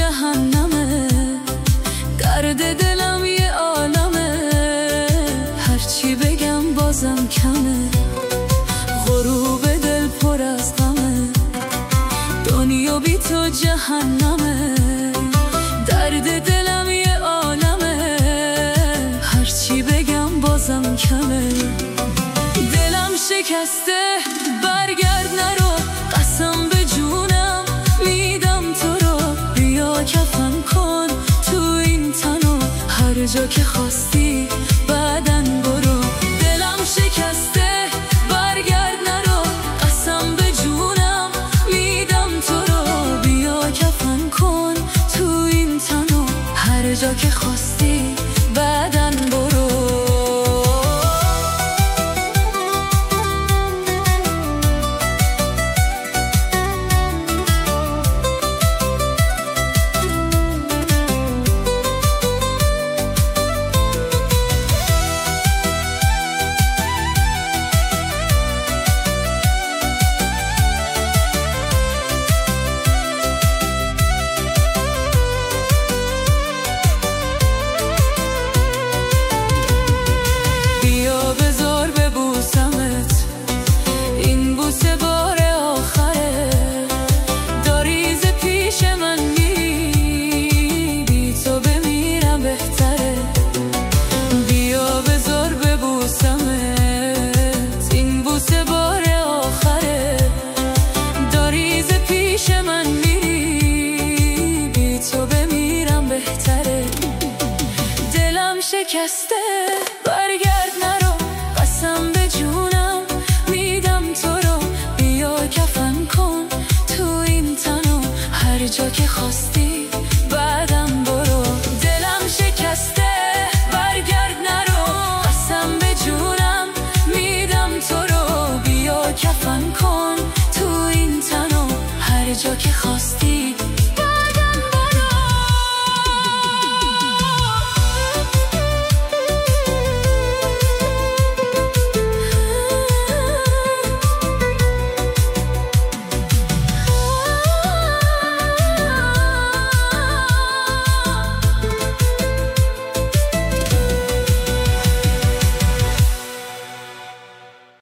جهنمه، درد دلم یه عالمه، هرچی بگم بازم کمه، غروب دل پر از غمه، دنیا بی تو جهنمه، درد دلم یه عالمه، هرچی بگم بازم کمه. دلم شکسته برگرد نرو، قسم به جونم میدم تو رو، بیا کفن کن تو این تنو، هر جا که خواستی بعدن برو. دلم شکسته برگرد نرو، قسم به جونم میدم تو رو، بیا کفن کن تو این تنو، هر جا که خواستی بعدن برو. شکسته برگرد